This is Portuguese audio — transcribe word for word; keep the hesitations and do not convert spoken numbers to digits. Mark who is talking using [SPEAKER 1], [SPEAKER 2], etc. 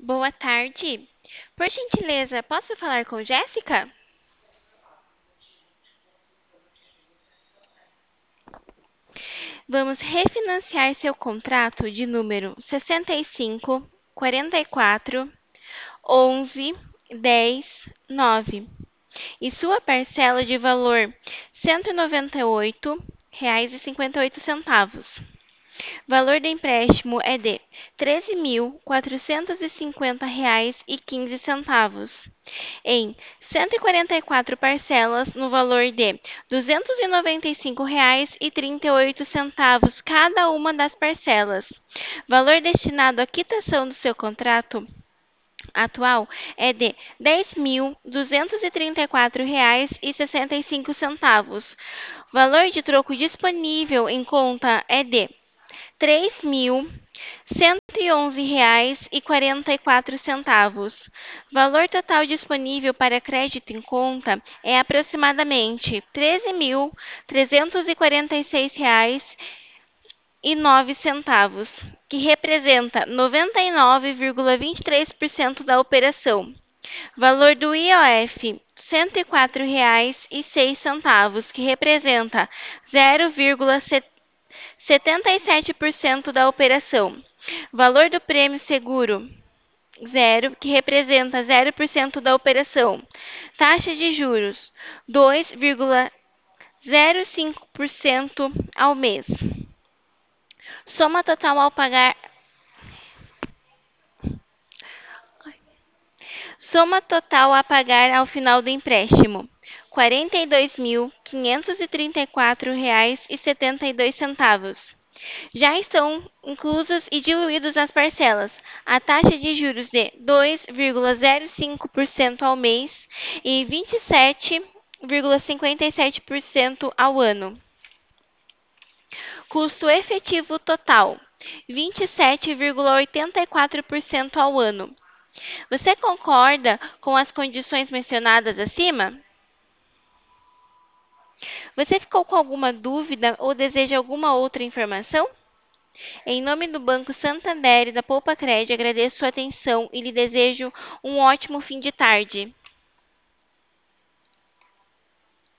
[SPEAKER 1] Boa tarde. Por gentileza, posso falar com Jéssica? Vamos refinanciar seu contrato de número sessenta e cinco, quarenta e quatro, onze, dez, nove e sua parcela de valor cento e noventa e oito reais e cinquenta e oito centavos. Valor do empréstimo é de treze mil quatrocentos e cinquenta reais e quinze centavos, em cento e quarenta e quatro parcelas no valor de duzentos e noventa e cinco reais e trinta e oito centavos cada uma das parcelas. Valor destinado à quitação do seu contrato atual é de dez mil duzentos e trinta e quatro reais e sessenta e cinco centavos. Valor de troco disponível em conta é de três mil cento e onze reais e quarenta e quatro centavos. Valor total disponível para crédito em conta é aproximadamente treze mil trezentos e quarenta e seis reais e nove centavos, que representa noventa e nove vírgula vinte e três por cento da operação. Valor do I O F, cento e quatro reais e seis centavos, que representa zero vírgula setenta e sete por cento da operação. Valor do prêmio seguro, zero, que representa zero por cento da operação. Taxa de juros, dois vírgula zero cinco por cento ao mês. Soma total ao pagar Soma total a pagar ao final do empréstimo: quarenta e dois mil quinhentos e trinta e quatro reais e setenta e dois centavos. Já estão inclusos e diluídos as parcelas, a taxa de juros de dois vírgula zero cinco por cento ao mês e vinte e sete vírgula cinquenta e sete por cento ao ano. Custo efetivo total: vinte e sete vírgula oitenta e quatro por cento ao ano. Você concorda com as condições mencionadas acima? Você ficou com alguma dúvida ou deseja alguma outra informação? Em nome do Banco Santander e da Poupa Cred, agradeço sua atenção e lhe desejo um ótimo fim de tarde.